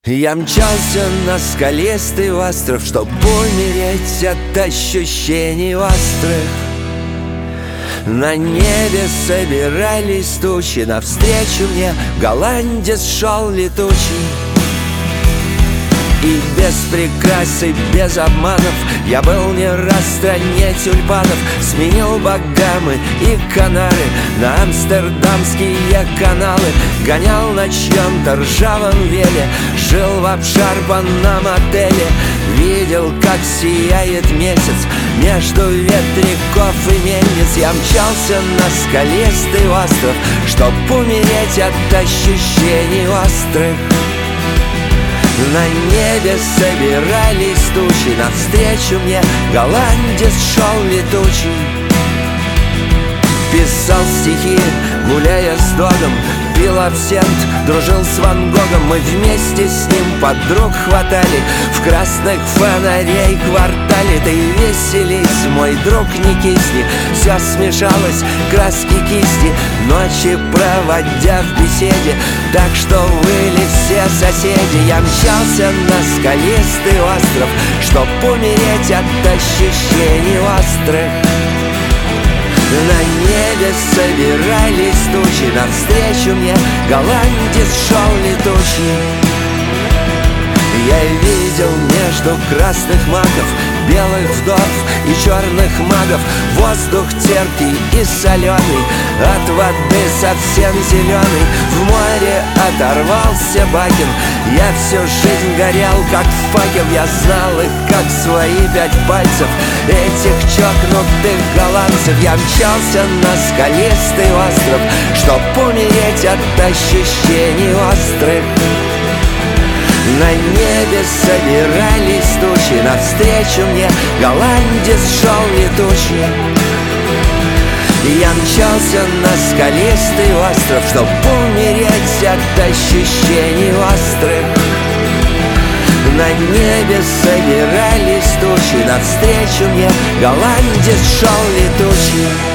Я мчался на скалистый остров, чтоб умереть от ощущений острых. На небе собирались тучи, навстречу мне голландец шел летучий. И без прикрас и без обманов я был не раз в стране тюльпанов. Сменил Багамы и Канары на амстердамские каналы. Гонял на чьем-то ржавом веле, жил в обшарпанном отеле. Видел, как сияет месяц между ветряков и мельниц. Я мчался на скалистый остров, чтоб умереть от ощущений острых. На небе собирались тучи, навстречу мне голландец шел летучий. Писал стихи, гуляя с догом, пил абсент, дружил с Ван Гогом. Мы вместе с ним подруг хватали в красных фонарей квартале. Ты веселись, мой друг, не кисни, все смешалось, краски кисти, ночи проводя в беседе, так что выли все соседи. Я мчался на скалистый остров, чтоб умереть от ощущений острых. На небе собирались тучи, навстречу мне голландец шел летучий. Я видел между красных маков белых вдов и черных магов воздух терпкий и соленый, от воды совсем зеленый. В море оторвался Бакин, я всю жизнь горел как факел. Я знал их как свои 5 пальцев, этих чокнутых голландцев. Я мчался на скалистый остров, чтоб умереть от ощущений острых. На небе собирались тучи, навстречу мне голландец шел летучий. Я мчался на скалистый остров, чтоб умереть от ощущений острых. На небе собирались тучи, навстречу мне голландец шел летучий.